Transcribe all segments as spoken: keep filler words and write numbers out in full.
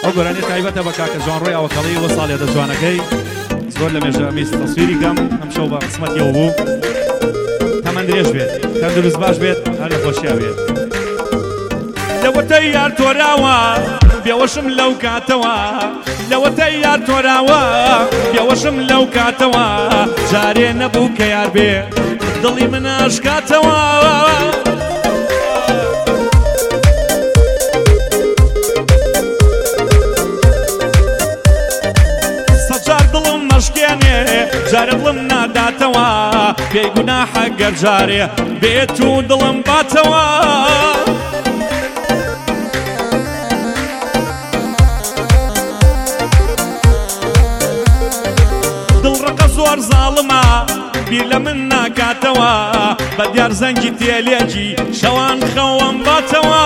ئەو گۆرانیە تایبەتە بە کاکە جوانڕۆی ئەوەکەڵی وە ساڵێ دەجوانەکەی زۆر لە مێژە میست تەسویریکەم ئەم شەو بە قسمەتیەوە بوو تەمەن درێژ بێت تەندروست باش بێت هەر لە خۆشییا بێت لەوەتەی یار تۆراوە بێوەشم لەو کاتەوە لەوەتەی یار تۆراوە بێوەشم لەو کاتەوە جارێ نەبوو کە یار بێ دڵی من ئاشکاتەوە سەجار دڵم مەشکێنێ جارە دڵم ناداتەوە پێی گوناحە گەر جارێ بێت و دڵم باتەوە زۆر زاڵمە بیر لە من ناکاتەوە بە دیار زەنگی تێلێکی شەوان خەوەم باتەوە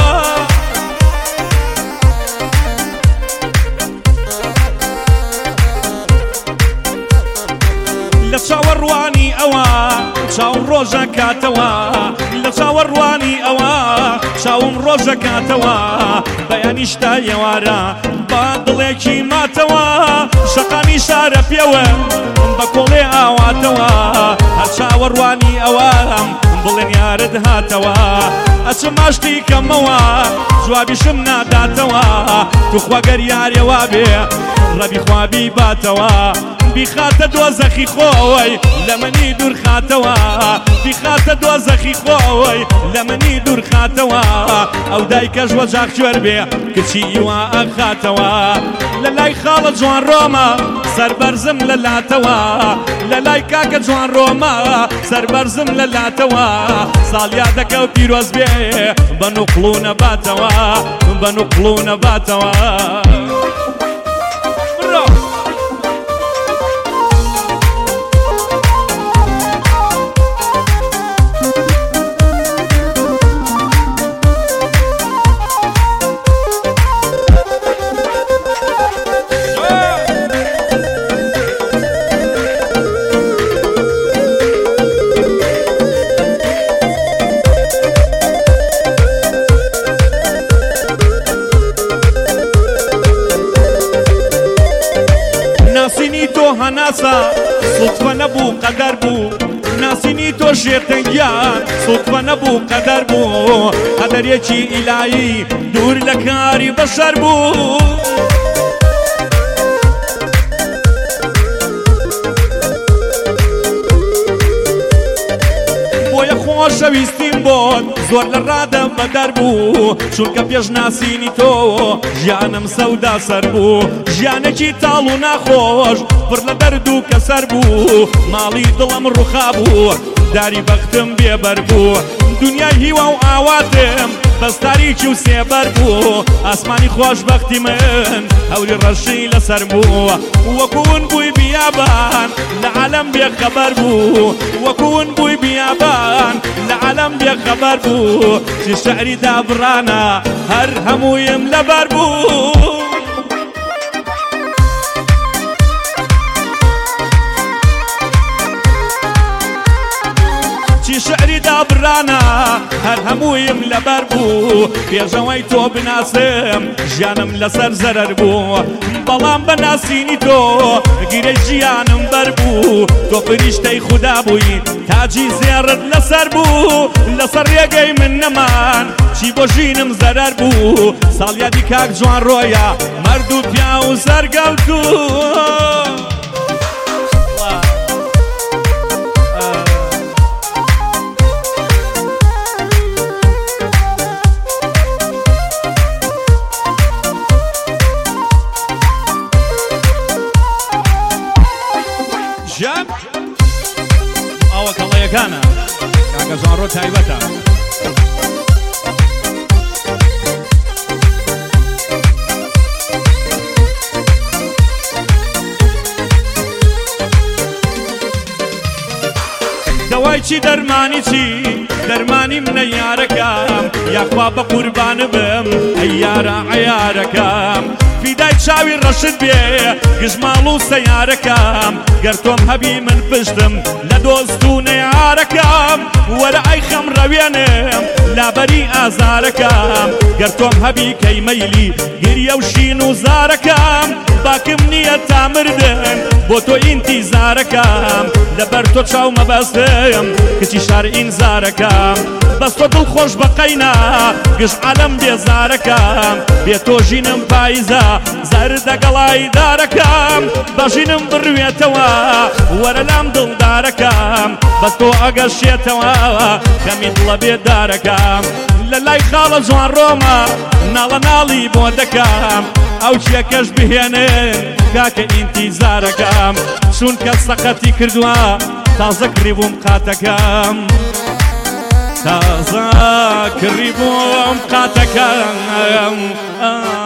لە چاوەڕوانی ئەوە چاوم ڕۆژە کاتەوە لە چاوەڕوانی ئەوە چاوم ڕۆژە کاتەوە بەیانی شتا ئێوارە با دڵێکی ماتەوە شەقامی شارە پێوە بە کۆڵێ ئاواتەوە هەر چاوەڕوانی ئەوەم بڵێن یارت هاتەوە ئەچم ماشتی کەمەوە جوابیشم ناداتەوە توخواگەر یارێوا بێ ڕەبی خوابی باتەوە بیخاتە دۆزەخی خۆی لە منی دوور خاتەوە بیخاتە دۆزەخی خۆی لە منی دوور خاتەوە ئەو دایکەش وەجاق کوێر بێ کچی ئیوا ئەخاتەوە لە لای خاڵە جوان ڕۆمە سەربەرزم لە لاتەوە لە لای کاکە جوان ڕۆمە سەربەرزم لە لاتەوە ساڵیا دەکە و پیرۆز بێ بە نوقڵ و نەباتەوە بە نوقڵ و نەباتەوە هەناسە سوتفە نەبوو قەدەر بوو ناسینی تۆ شێرتەنگیان سوتفە نەبوو قەدەر بوو قەدەرێکی ئیلایی دوور لە کاری بەشەر بوو بۆیە خۆشەویستیم بۆت زۆر لە ڕادە بەدەر بوو چونکە پێش ناسینی تۆ ژیانم سەودا سەر بوو ژیانێکی تاڵ و ناخۆش پڕ لە دەرد و کەسەر بوو ماڵی دڵم ڕووخا بوو داری بەختم بێبەر بوو دنیای هیوا و ئاواتم بەستاریکی و سێبەر بوو ئاسمانی خۆشبەختی من هەوری ڕەشی لەسەر بوو وەکوون بووی بیابان لە عالەم بێخەبەر بوو وەکوون بووی بیابان لە عالەم بێخەبەر بوو چی شەعری دابڕانە هەر هەموویم لەبەر بوو شعری دابڕانە هەر هەموویم لەبەر بوو پێشەوەی تۆ بناسم ژیانم لەسەر زەرەر بوو بەڵام بە ناسینی تۆ گیرەی ژیانم بەر بوو تۆ فریشتەی خودا بووی تاجی زێڕت لەسەر بوو لەسەر ڕێگەی من نەمان چی بۆ ژینم زەرەر بوو ساڵیادی کاک جوان ڕۆیە مەرد و پیا و سەرگەوتوو ئەوە کەڵەیەکانە کاکە ژانڕۆ تایبەتە دەوای چی دەرمانی چی دەرمانی منە یارەکەم یاخوا بە قوربانە بم ئەی یارە عەیارەکەم فیدای لای چاوی ڕەشت بێ گژماڵ و سەیارەکەم گەر تۆم هەبی من پشتم لە دۆست و نەیارەکەم وەرە ئەی خەمڕەوێنم لابەری ئازارەکەم گەر تۆم هەبی کەی مەیلی گریە و شین و زارەکەم باکم نییە تا مردن بۆ تۆ ئینتیزارەکەم لەبەر تۆ چاو مەبەستم کچی شار ئینزارەکەم بەس تۆ دڵخۆش بەقەینا گشت عەلەم بێزارەکەم بێ تۆ ژینم پاییزە زەردە گەڵای دارەکەم بەژینم بڕوێتەوە وەرە لام دڵدارەکەم بەس تۆ ئەگەشێتەوە خەمی دڵە بێدارەکەم لە لای خاڵە جوان ڕۆمە ناڵە ناڵی بۆ دەکەم ئەو چیەکەش بهێنن کاکە ئینتیزارەکەم چونکە سەقەتی کردووە تازە کڕی بووم قاتەکەم تازە کڕی بووم قاتەکەم